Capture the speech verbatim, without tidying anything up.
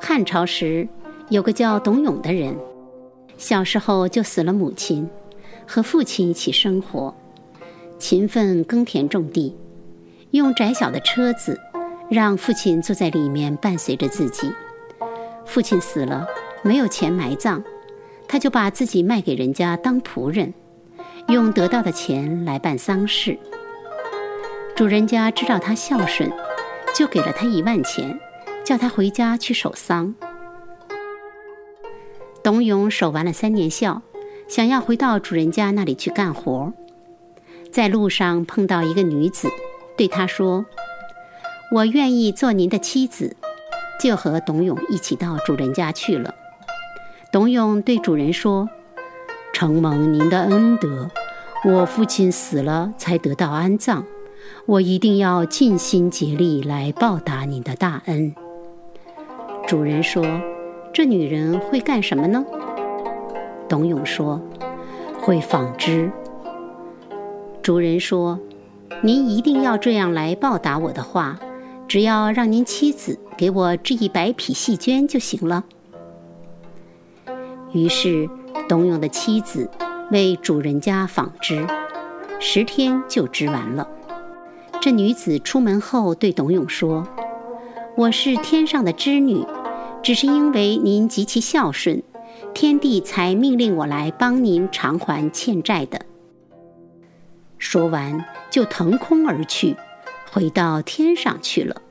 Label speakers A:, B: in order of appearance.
A: 汉朝时，有个叫董永的人，小时候就死了母亲，和父亲一起生活，勤奋耕田种地，用窄小的车子让父亲坐在里面伴随着自己。父亲死了，没有钱埋葬，他就把自己卖给人家当仆人，用得到的钱来办丧事。主人家知道他孝顺，就给了他一万钱，叫他回家去守丧。董永守完了三年孝，想要回到主人家那里去干活，在路上碰到一个女子，对他说：我愿意做您的妻子，就和董永一起到主人家去了。董永对主人说：承蒙您的恩德，我父亲死了才得到安葬，我一定要尽心竭力来报答您的大恩。主人说：这女人会干什么呢？董永说：会纺织。主人说：您一定要这样来报答我的话，只要让您妻子给我织一百匹细绢就行了。于是董永的妻子为主人家纺织，十天就织完了。这女子出门后对董永说：我是天上的织女，只是因为您极其孝顺，天帝才命令我来帮您偿还欠债的。说完就腾空而去，回到天上去了。